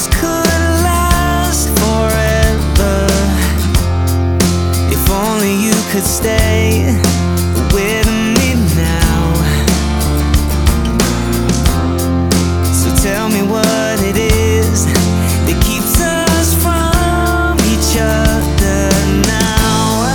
this could last forever. If only you could stay with me now. So tell me what it is that keeps us from each other now.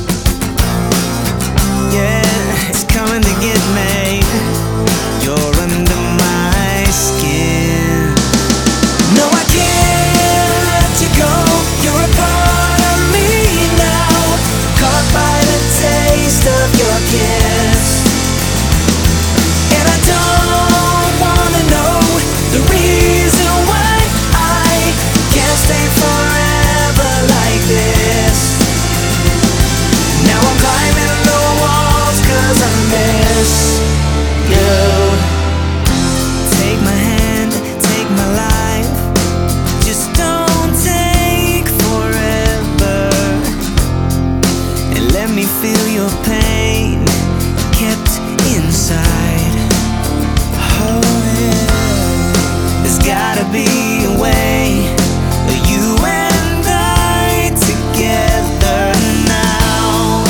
Yeah, it's coming to get me. You're under my skin. No, I can't let you go. You're a part of me now, caught by the taste of your kiss. And I don't wanna know the reason why I can't stay forever like this. Now I'm climbing the walls 'cause I miss you. Take my hand, take my life, just don't take forever. And let me feel your pain kept inside. Oh yeah, there's gotta be a way, you and I together now.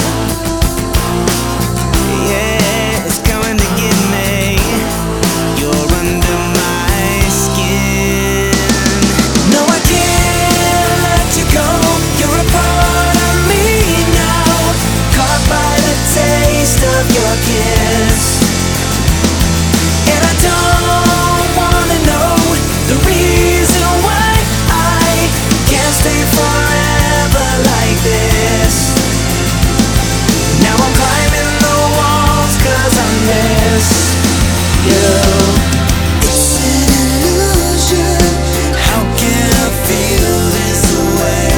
Yeah, it's coming to get me. You're under my skin. No, I can't let you go. You're a part of me now, caught by the taste of your kiss. And I don't wanna know the reason why I can't stay forever like this. Now I'm climbing the walls 'cause I miss you. It's an illusion. How can I feel this way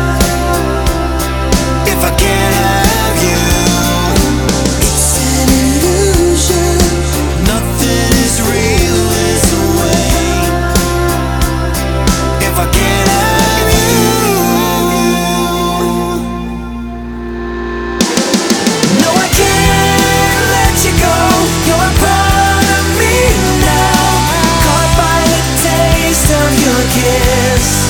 if I can't have you? It's an illusion. Nothing is real this way if I can't have you. No, I can't let you go. You're a part of me now, caught by the taste of your kiss.